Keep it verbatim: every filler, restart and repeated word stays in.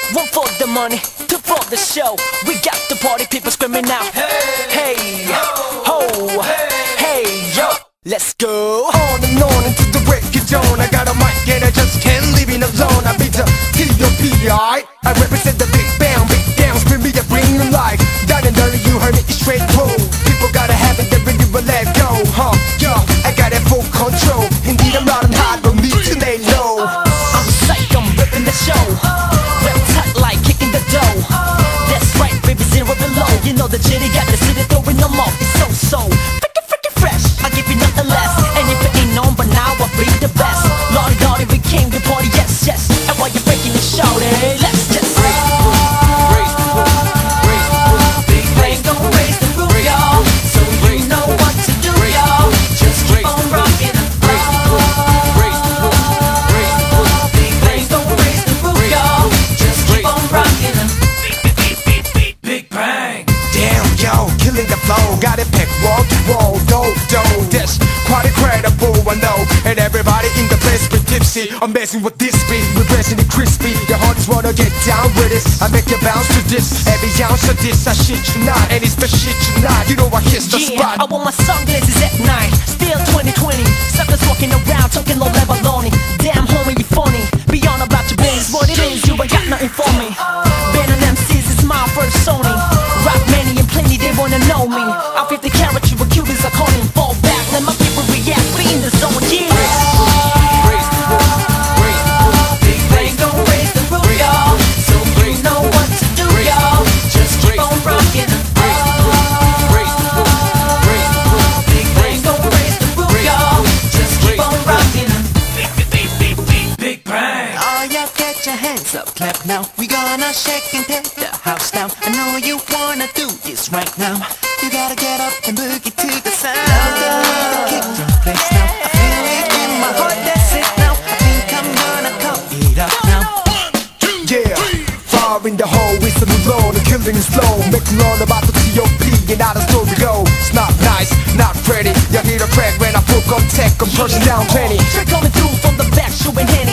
One for the money, two for the show. We got the party people screaming out. Hey, hey, ho, hey, yo. Let's go. On and on into the break of dawn. I got a mic and I just can't leave it alone. I beat the T O P, alright? I represent the big bang, big down. Scream me, I bring you life. Down and dirty, you heard me, it's straight through. People gotta have it, they really will let go. Huh, yo, I got it full control. Indeed, I'm loud and hot, don't need to lay low. I'm psych, I'm ripping the show. Rep tight like kicking the dough. That's right, baby, zero below. You know the jitty got the city throwing them off. It's so, so freaking, freaking fresh. I give you nothing less. And if it ain't known, but now I be the best. Lordy, Lordy, we came to party, yes, yes. And while you're breaking the show, then let's just raise the roof, raise the roof, raise the roof. Big bang, gon' raise the roof, y'all. So you know what to do, y'all. Just keep on rocking. Raise the roof, raise the roof, raise the roof. Big bang, gon' raise the roof, y'all. Just keep on rocking. Big bang. Damn, yo, killing the flow. Got it packed wall to wall, do, do. That's quite incredible, I know. And everybody in the place be tipsy. I'm messing with this beat, we're pressing it crispy. Your heart just wanna get down with it. I make you bounce to this. Every ounce of this, I shit you not. And it's the shit you not. You know I hit the Yeah, spot. I want my sunglasses at night. Still twenty twenty. Suckers walking around talking low level baloney. Damn, homie, you funny. Beyond about your business, what it is, you ain't got nothing for me. Been an M Cs, it's my first Sony. Rock many and plenty, they wanna know me. I'll fifty carat you with Cubans, I call him. Fall back, let my people react. We in the zone, yeah. Raise the roof, raise the roof. Big bang gon' raise the roof, y'all. So you know what to do, y'all. Just keep on rockin'. Raise the roof, raise the roof, raise the roof. Big bang gon' raise the roof, y'all. Just keep on rockin'. Big bang. Oh, y'all get your hands up, clap now. We gonna shake and take the house down. I know you wanna do this right now. You gotta get up and boogie to the sound. Love the way to kick your place now. I feel it in my heart, that's it now. I think I'm gonna cup it up now. Yeah, fire in the hole, it's the low, the killing is slow. Make you learn about the T O P and how the story go. It's not nice, not pretty. You hear the crack when I put on tech, I'm pushing down plenty. Straight coming through from the back, showing hand